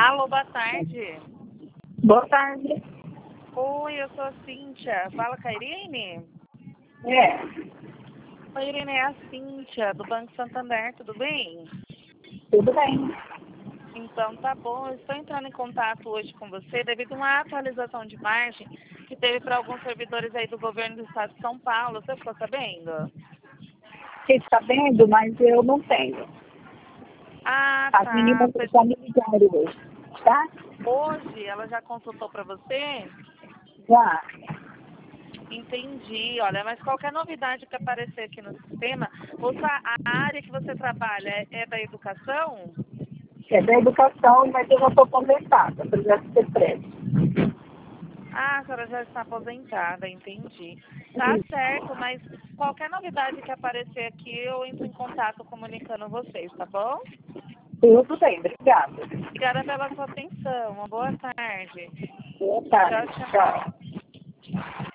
Alô, boa tarde. Boa tarde. Oi, eu sou a Cíntia. Fala com a Irene? É, Oi, Irene, é a Cíntia, do Banco Santander, tudo bem? tudo bem. Então, tá bom. Eu estou entrando em contato hoje com você devido a uma atualização de margem que teve para alguns servidores aí do governo do estado de São Paulo. Você ficou sabendo? Fiquei sabendo, mas eu não tenho. Ah, As tá. meninas já me ligaram hoje, tá? Hoje ela já consultou para você? Já. Entendi. Olha, mas qualquer novidade que aparecer aqui no sistema, a área que você trabalha é da educação? É da educação, mas eu já estou aposentada, projeto de prédio. Ah, a senhora já está aposentada, entendi. Tá certo, mas qualquer novidade que aparecer aqui, eu entro em contato comunicando vocês, tá bom? Tudo bem, obrigada. Obrigada pela sua atenção. Uma boa tarde. Boa tarde. Tchau, tchau. Tchau.